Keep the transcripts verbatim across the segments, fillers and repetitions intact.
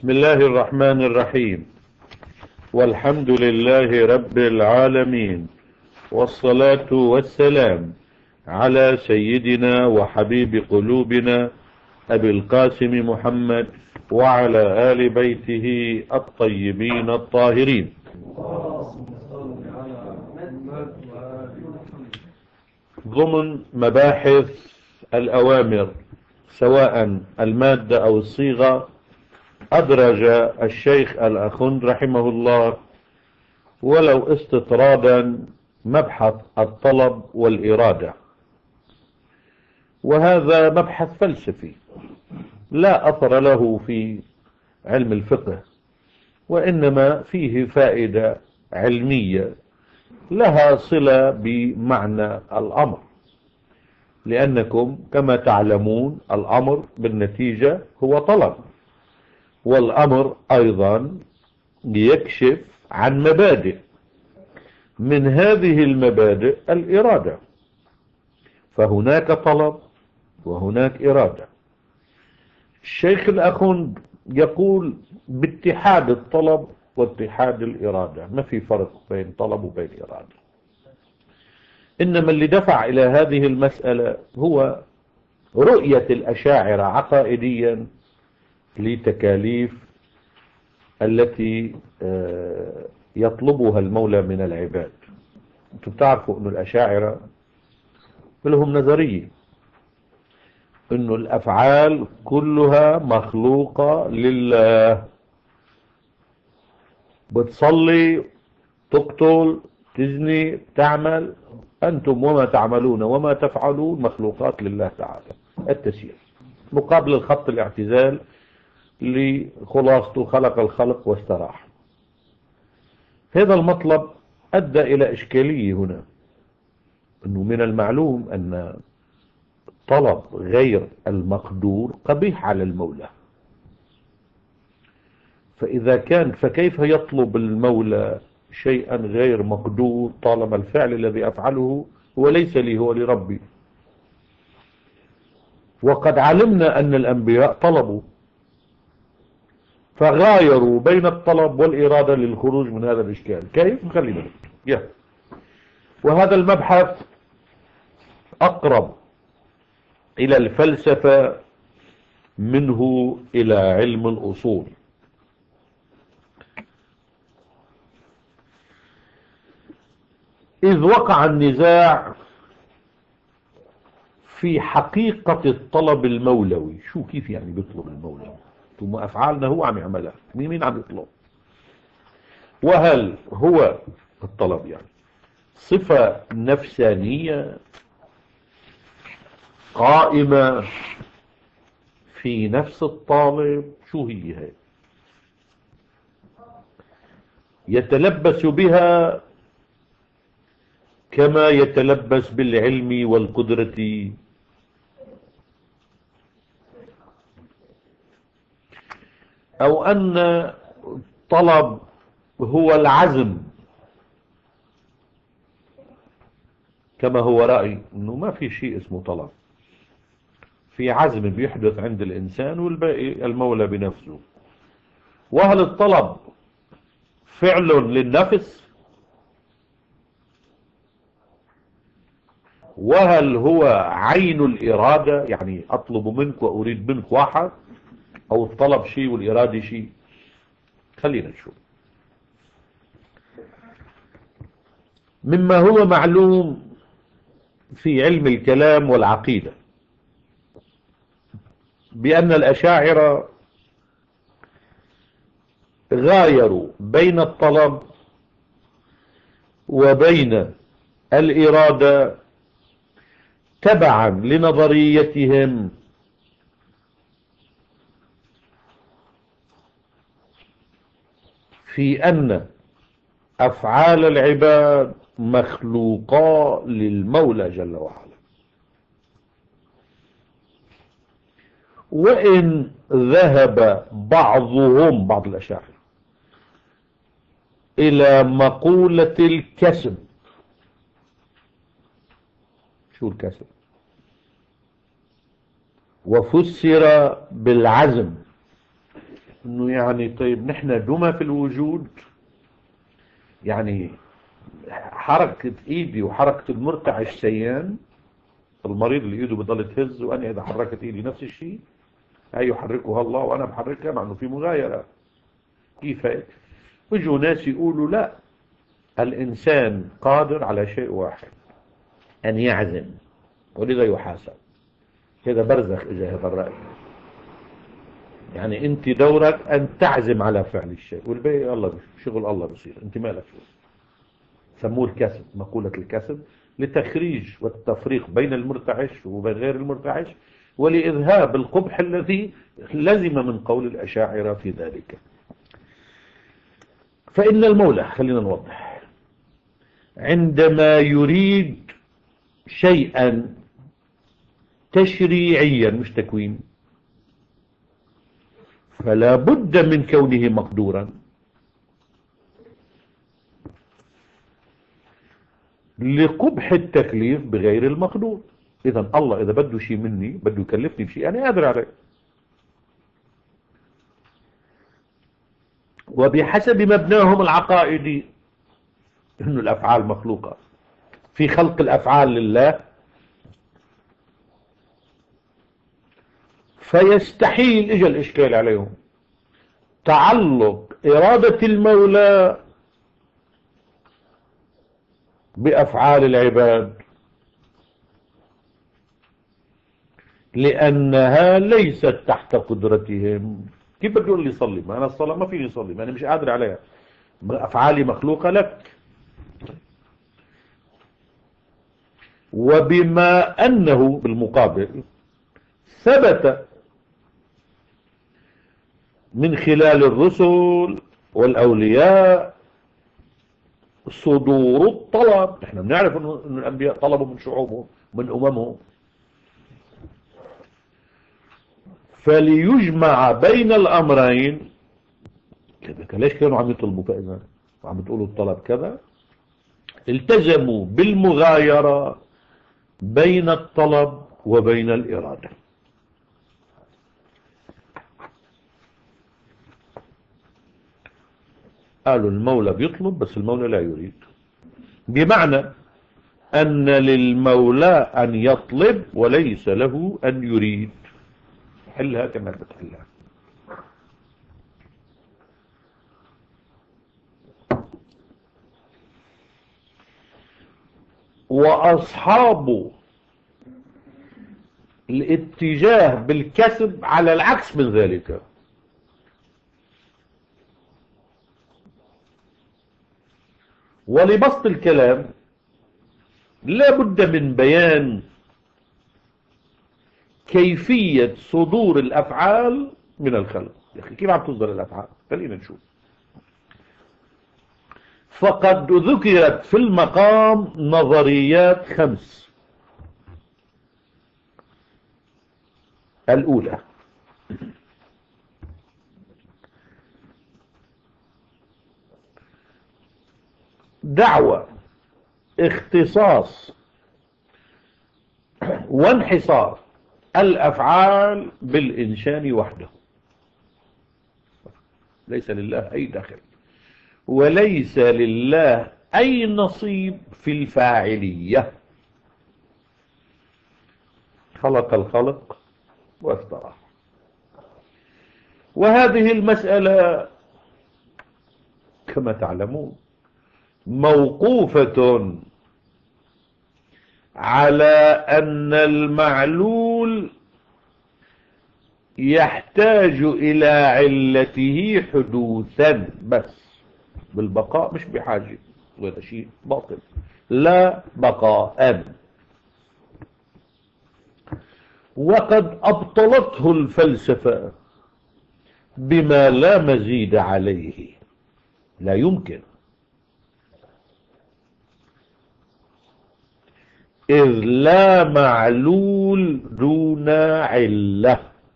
بسم الله الرحمن الرحيم. والحمد لله رب العالمين، والصلاة والسلام على سيدنا وحبيب قلوبنا أبي القاسم محمد وعلى آل بيته الطيبين الطاهرين. ضمن مباحث الأوامر سواء المادة أو الصيغة، أدرج الشيخ الأخند رحمه الله ولو استطرادا مبحث الطلب والإرادة، وهذا مبحث فلسفي لا أثر له في علم الفقه، وإنما فيه فائدة علمية لها صلة بمعنى الأمر، لأنكم كما تعلمون الأمر بالنتيجة هو طلب، والأمر أيضا يكشف عن مبادئ، من هذه المبادئ الإرادة، فهناك طلب وهناك إرادة. الشيخ الأخند يقول باتحاد الطلب واتحاد الإرادة، ما في فرق بين طلب وبين إرادة، إنما اللي دفع إلى هذه المسألة هو رؤية الأشاعرة عقائديا لتكاليف التي يطلبها المولى من العباد. انتم بتعرفوا أن الأشاعرة لهم نظرية أن الأفعال كلها مخلوقة لله، بتصلي، تقتل، تزني، تعمل، أنتم وما تعملون وما تفعلون مخلوقات لله تعالى. التسيير مقابل الخط الاعتزال لخلاصته خلق الخلق واستراح. هذا المطلب أدى إلى إشكالية هنا، أنه من المعلوم أن طلب غير المقدور قبيح على المولى، فإذا كان فكيف يطلب المولى شيئا غير مقدور طالما الفعل الذي أفعله هو ليس لي، هو لربي. وقد علمنا أن الأنبياء طلبوا فغايروا بين الطلب والإرادة للخروج من هذا الإشكال. كيف؟ خلينا yeah. وهذا المبحث أقرب إلى الفلسفة منه إلى علم الأصول. إذ وقع النزاع في حقيقة الطلب المولوي، شو كيف يعني بيطلب المولى؟ ثم أفعالنا هو عم يعملها، مين مين عم يطلب؟ وهل هو الطلب يعني صفة نفسانية قائمة في نفس الطالب؟ شو هي هي؟ يتلبس بها كما يتلبس بالعلم والقدرة، أو أن الطلب هو العزم، كما هو رأي أنه ما في شيء اسمه طلب، في عزم بيحدث عند الإنسان والباقي المولى بنفسه. وهل الطلب فعل للنفس؟ وهل هو عين الإرادة، يعني أطلب منك وأريد منك واحد، أو الطلب شيء والإرادة شيء؟ خلينا نشوف. مما هو معلوم في علم الكلام والعقيدة بأن الأشاعرة غايروا بين الطلب وبين الإرادة تبعا لنظريتهم في أن أفعال العباد مخلوقة للمولى جل وعلا، وإن ذهب بعضهم بعض الأشاعرة إلى مقولة الكسب. شو الكسب؟ وفسر بالعزم، انه يعني طيب نحن دمى في الوجود، يعني حركة ايدي وحركة المرتعش شيئان، المريض اللي ايده بتضل تهز وانا اذا حركت ايدي نفس الشيء، هي يحركها الله وانا بحركها، مع انه في مغايرة. كيف هيك؟ اجوا ناس يقولوا لا، الانسان قادر على شيء واحد، ان يعزم ولذا يحاسب. كذا برزخ اجى هذا الرأي، يعني انت دورك ان تعزم على فعل الشيء والباقي الله شغل الله بصير، انت مالك شو. سموه الكسب، مقولة الكسب، لتخريج والتفريق بين المرتعش وبين غير المرتعش، ولإذهاب القبح الذي لزم من قول الأشاعرة في ذلك. فإن المولى، خلينا نوضح، عندما يريد شيئا تشريعيا مش تكوين، فلا بد من كونه مقدورا. لقبح التكليف بغير المقدور. اذا الله اذا بده شيء مني، بده يكلفني بشيء انا قادر عليه. وبحسب مبناهم العقائدي انه الافعال مخلوقة، في خلق الافعال لله، فيستحيل، اجى الاشكال عليهم، تعلق ارادة المولى بافعال العباد، لانها ليست تحت قدرتهم. كيف بدي اقول لي صلي؟ ما انا الصلاة ما فيني صلي، ما انا مش قادر عليها، افعالي مخلوقة لك. وبما انه بالمقابل ثبت من خلال الرسل والاولياء صدور الطلب، احنا بنعرف انه الانبياء طلبوا من شعوبهم من اممهم، فليجمع بين الامرين. ليش كانوا عم يطلبوا فاذا وعم تقولوا الطلب كذا؟ التزموا بالمغايرة بين الطلب وبين الإرادة. قالوا المولى بيطلب بس المولى لا يريد، بمعنى أن للمولى أن يطلب وليس له أن يريد. حلها كما بتحلها. وأصحاب الاتجاه بالكسب على العكس من ذلك. ولبسط الكلام لا بد من بيان كيفية صدور الأفعال من الخلق. يا أخي كيف عم تصدر الأفعال؟ خلينا نشوف. فقد ذكرت في المقام نظريات خمس. الأولى دعوة اختصاص وانحصار الأفعال بالإنسان وحده، ليس لله أي دخل وليس لله أي نصيب في الفاعلية. خلق الخلق واستراح. وهذه المسألة كما تعلمون موقوفة على أن المعلول يحتاج إلى علته حدوثا بس، بالبقاء مش بحاجة، وهذا شيء باطل. لا بقاء. وقد أبطلته الفلسفة بما لا مزيد عليه. لا يمكن، إذ لا معلول دون علة،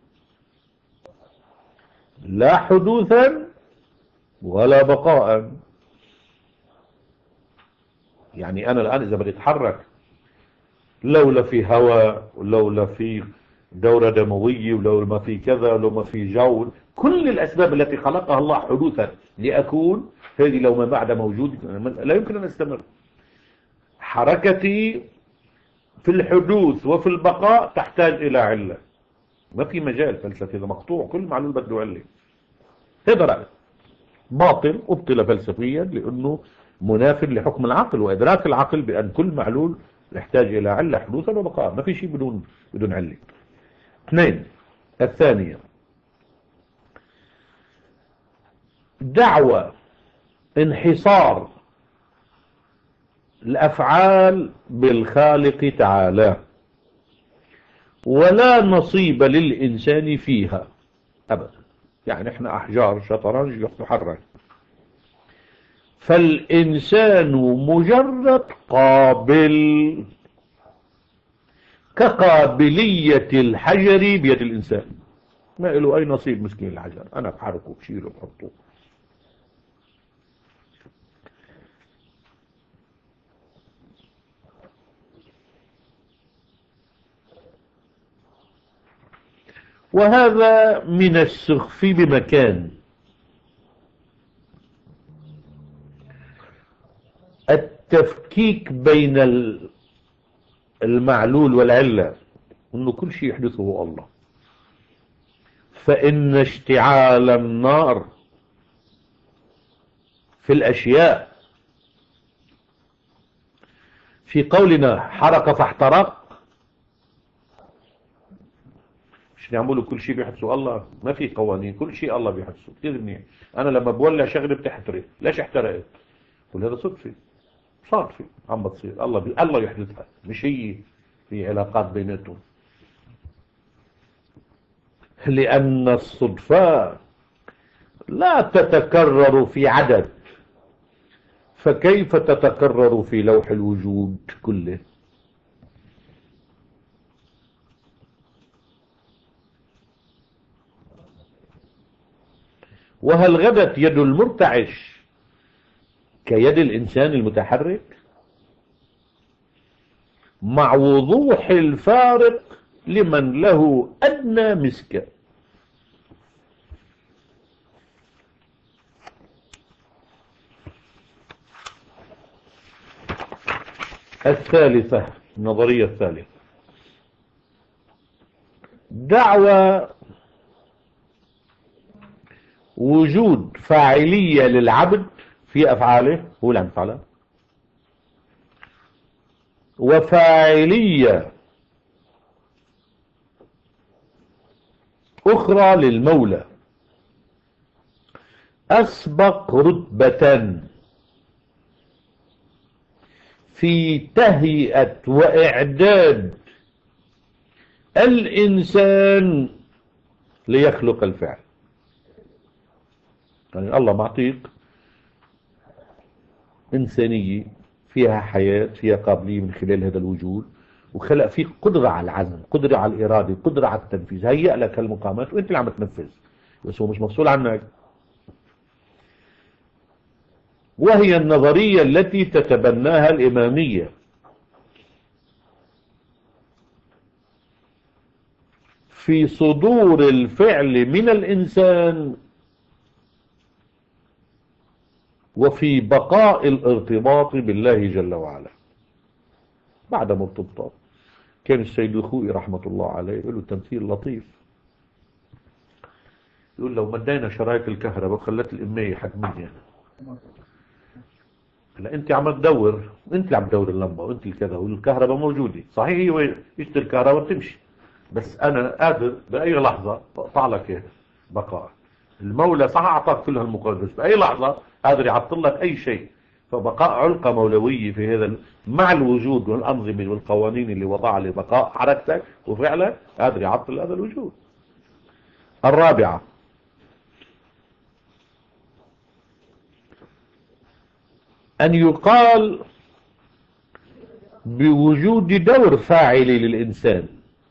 لا حدوثا ولا بقاء. يعني أنا الآن إذا بدي أتحرك لولا في هواء ولولا في دورة دموية ولولا ما في كذا ولو ما في جو كل الأسباب التي خلقها الله حدوثا لأكون، هذه لو ما بعد موجود لا يمكن أن أستمر. حركتي في الحدوث وفي البقاء تحتاج إلى علة، ما في مجال فلسفي، إذا مقطوع كل معلول بده علة. هذا رأي باطل، أبطل فلسفيا لأنه منافر لحكم العقل وإدراك العقل بأن كل معلول يحتاج إلى علة حدوثا وبقاء، ما في شيء بدون بدون علة. اثنين، الثانية دعوة انحصار الأفعال بالخالق تعالى ولا نصيب للإنسان فيها أبدا. يعني احنا أحجار شطرنج تحرك، فالإنسان مجرد قابل كقابلية الحجر بيد الإنسان، ما له أي نصيب مسكين الحجر، أنا بحركه بشيله بحطه. وهذا من السخف بمكان. التفكيك بين المعلول والعلة، انه كل شيء يحدثه الله. فإن اشتعال النار في الأشياء، في قولنا حرق فاحترق، مش نعمله كل شيء بيحدثه الله؟ ما في قوانين، كل شيء الله بيحدثه. كثير منيح. انا لما بولع شغله بتحترق، ليش احترقت؟ كل هذا صدفه، صادفه عم بتصير، الله بي... الله يحدثها، مش هي في علاقات بيناتهم. لأن الصدفات لا تتكرر في عدد، فكيف تتكرر في لوح الوجود كله؟ وهل غدت يد المرتعش كيد الإنسان المتحرك؟ مع وضوح الفارق لمن له أدنى مسكة. الثالثة، النظرية الثالثة، دعوى وجود فاعلية للعبد في أفعاله، هو اللي عم يفعلها، وفاعلية أخرى للمولى أسبق رتبة في تهيئة وإعداد الإنسان ليخلق الفعل. يعني الله معطيك إنسانية فيها حياة، فيها قابلية من خلال هذا الوجود، وخلق فيك قدرة على العزم، قدرة على الإرادة، قدرة على التنفيذ، هيئ لك هالمقامات وانت اللي عم تنفذ، بس هو مش مفصول عنك. وهي النظرية التي تتبناها الإمامية، في صدور الفعل من الإنسان وفي بقاء الارتباط بالله جل وعلا. بعد مرتبطات كان السيد الخوئي رحمة الله عليه يقول له تمثيل لطيف، يقول لو مدينا شرايط الكهرباء وخلت الإمية حتمية، هلا انت عم تدور، انت اللي عم تدور اللمبه وانت الكذا، والكهرباء موجوده صحيح، هي يشتري الكهرباء بتمشي، بس انا قادر باي لحظه اقطع لك اياها بقاء. المولى صح اعطاك كل هالمقدس، بس باي لحظه قادر يعطل لك اي شيء. فبقاء علقه مولويه في هذا مع الوجود والانظمه والقوانين اللي وضعها لبقاء حركتك وفعلك، قادر يعطل هذا الوجود. الرابعه، أن يقال بوجود دور فاعلي للإنسان،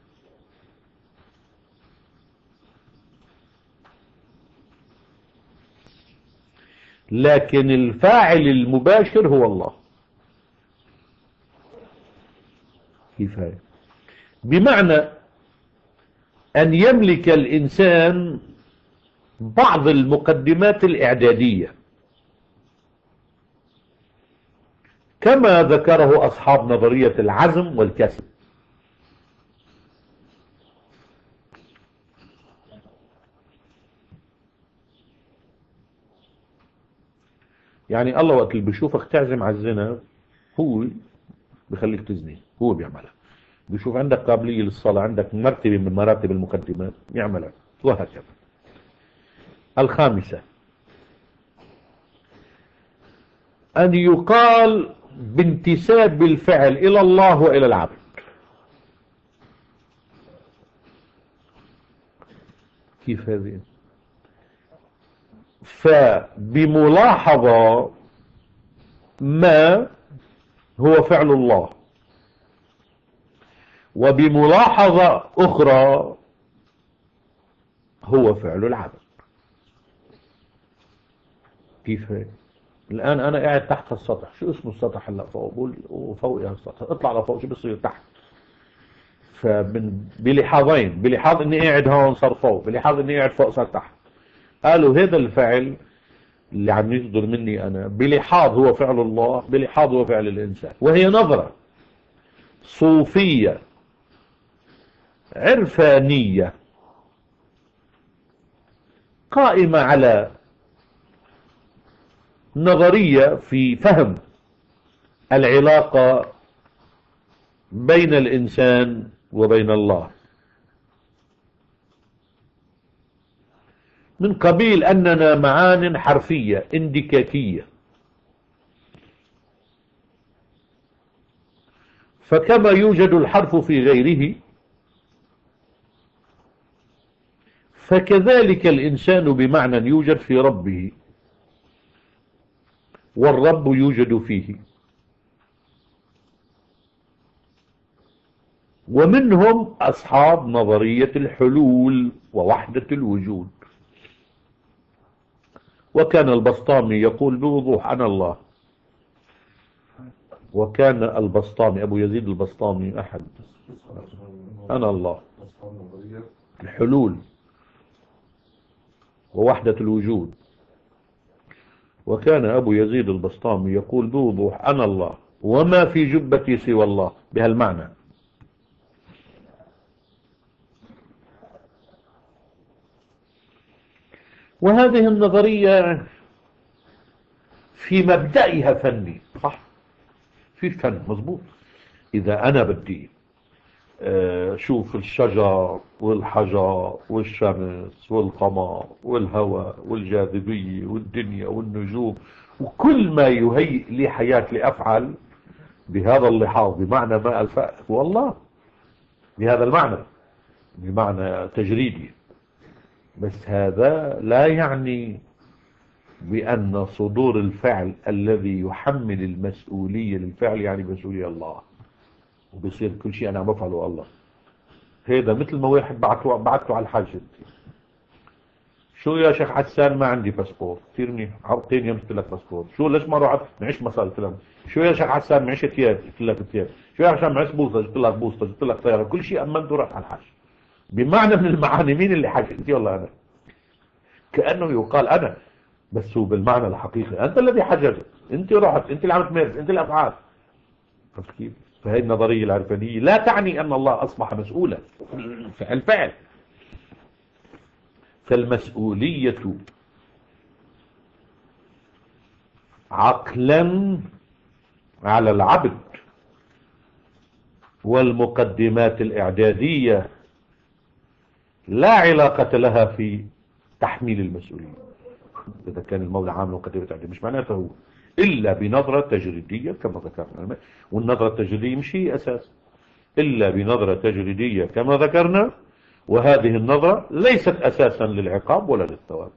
لكن الفاعل المباشر هو الله. كيف هذا؟ بمعنى أن يملك الإنسان بعض المقدمات الإعدادية كما ذكره أصحاب نظرية العزم والكسب. يعني الله وقت اللي بيشوفك تعزم على الزنا هو بيخليك تزني، هو بيعملها. بيشوف عندك قابلية للصلاة، عندك مرتبة من مراتب المقدمات يعملها، وهكذا. الخامسة أن يقال بانتساب الفعل إلى الله وإلى العبد. كيف هذه؟ فبملاحظة ما هو فعل الله، وبملاحظة أخرى هو فعل العبد. كيف هيك؟ الآن أنا قاعد تحت السطح، شو اسمه السطح هلا فوق؟ بقول وفوقها السطح، اطلع لفوق شو بصير تحت؟ فمن بلحاظين، بلحاظ إني قاعد هون صار فوق، بلحاظ إني قاعد فوق صار تحت. قالوا هذا الفعل اللي عم يصدر مني أنا بلحاظ هو فعل الله، بلحاظ هو فعل الإنسان. وهي نظرة صوفية عرفانية قائمة على نظرية في فهم العلاقة بين الإنسان وبين الله، من قبيل أننا معان حرفية اندكاكية. فكما يوجد الحرف في غيره فكذلك الإنسان بمعنى يوجد في ربه، والرب يوجد فيه. ومنهم أصحاب نظرية الحلول ووحدة الوجود. وكان البسطامي يقول بوضوح أنا الله. وكان البسطامي أبو يزيد البسطامي أحد أنا الله، الحلول ووحدة الوجود. وكان أبو يزيد البسطامي يقول بوضوح أنا الله وما في جبتي سوى الله، بهالمعنى. وهذه النظرية في مبدئها فني، صح؟ في فن مظبوط. إذا أنا بدي شوف الشجر والحجر والشمس والقمر والهواء والجاذبية والدنيا والنجوم وكل ما يهيئ لي حياة لأفعل بهذا اللحاظ بمعنى ما الفأ هو الله، بهذا المعنى، بمعنى تجريدي. بس هذا لا يعني بأن صدور الفعل الذي يحمل المسؤولية للفعل يعني مسؤولية الله، وبصير كل شيء أنا بفعله الله. هذا مثل ما واحد بعته بعته على الحج، شو يا شيخ حسان ما عندي باسبور، كثير منيح، عرضتين يوم قلت لك باسبور، شو ليش ما رحت معيش مصاري؟ قلت لهم شو يا شيخ حسان معيش ثياب، قلت لك ثياب، شو يا عشان معيش بوصة، قلت لك بوصة، قلت لك طيارة، كل شيء أمنته رحت على الحج. بمعنى من المعاني مين اللي حج؟ انت والله أنا، كأنه يقال أنا، بس هو بالمعنى الحقيقي أنت الذي حججت، أنت رحت، أنت اللي عم تمارس، أنت الأفعال. عرفت كيف؟ فهي النظرية العرفانية لا تعني أن الله أصبح مسؤولا، الفعل. فالمسؤولية عقلا على العبد، والمقدمات الإعدادية لا علاقة لها في تحميل المسؤولية. إذا كان المولى عامل مقدمة إعدادية مش معناته هو إلا بنظرة تجريدية كما ذكرنا، والنظرة التجريدية مش هي أساس، إلا بنظرة تجريدية كما ذكرنا، وهذه النظرة ليست أساسا للعقاب ولا للثواب.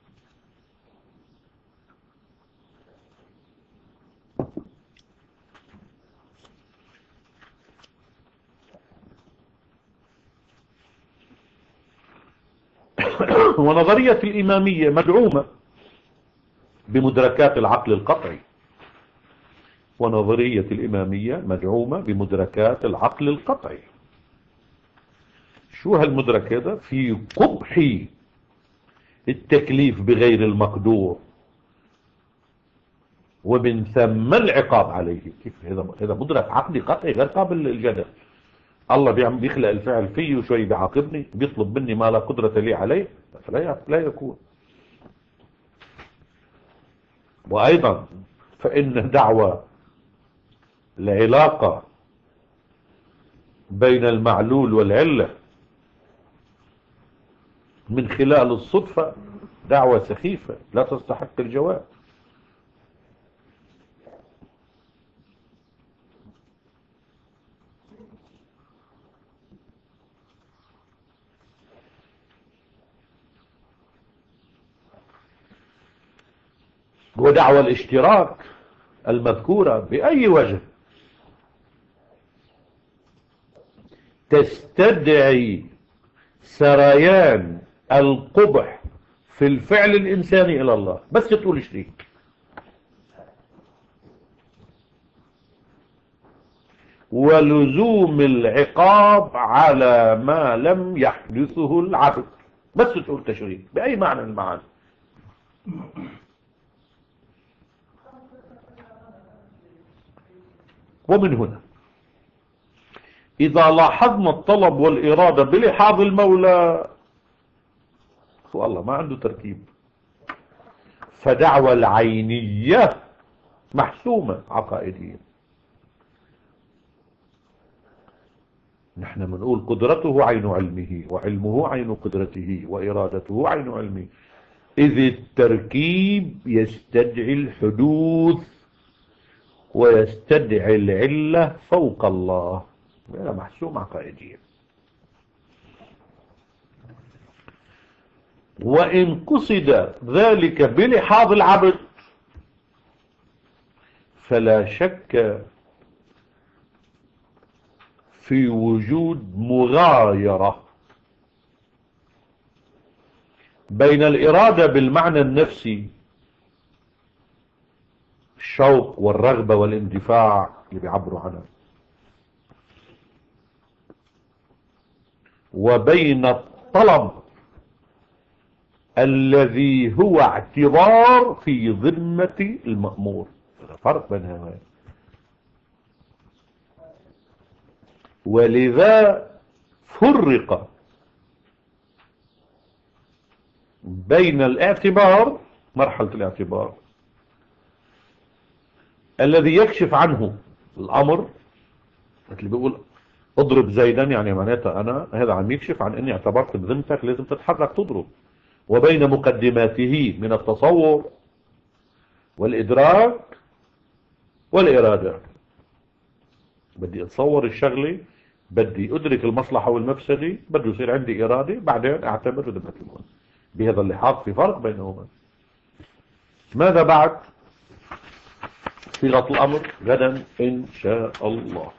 ونظرية الإمامية مدعومة بمدركات العقل القطعي، ونظرية الإمامية مدعومة بمدركات العقل القطعي. شو هالمدرك هذا؟ في قبح التكليف بغير المقدور، ومن ثم العقاب عليه. كيف هذا؟ هذا مدرك عقلي قطعي غير قابل للجدل. الله بيعمل بيخلق الفعل فيه وشوي بيعاقبني، بيطلب مني ما لا قدرة لي عليه، فلا لا يكون. وأيضا فإن دعوة العلاقة بين المعلول والعلة من خلال الصدفة دعوة سخيفة لا تستحق الجواب. ودعوى الاشتراك المذكورة بأي وجه تستدعي سريان القبح في الفعل الإنساني إلى الله، بس تقول شريك. ولزوم العقاب على ما لم يحدثه العبد، بس تقول تشريك بأي معنى من المعاني. ومن هنا إذا لاحظنا الطلب والإرادة بلحاظ المولى، والله ما عنده تركيب، فدعوى العينية محسومة عقائديا. نحن بنقول قدرته عين علمه، وعلمه عين قدرته، وإرادته عين علمه، إذ التركيب يستدعي الحدوث ويستدعي العلة فوق الله. هذا محسوم عقائديا. وإن قصد ذلك بلحاظ العبد فلا شك في وجود مغايرة بين الإرادة بالمعنى النفسي، الشوق والرغبة والاندفاع اللي بيعبروا عنها، وبين الطلب الذي هو اعتبار في ذمة المأمور. فرق بين هذين. ولذا فرق بين الاعتبار، مرحلة الاعتبار الذي يكشف عنه الأمر، مثل بيقول اضرب زيدا، يعني معناتها أنا هذا عم يكشف عن أني اعتبرت بذمتك لازم تتحرك تضرب، وبين مقدماته من التصور والإدراك والإرادة. بدي أتصور الشغلة، بدي أدرك المصلحة والمفسدة، بدي يصير عندي إرادة، بعدين أعتبر ذمة المؤمن. بهذا اللحاظ في فرق بينهما. ماذا بعد؟ صيغة الأمر غدا إن شاء الله.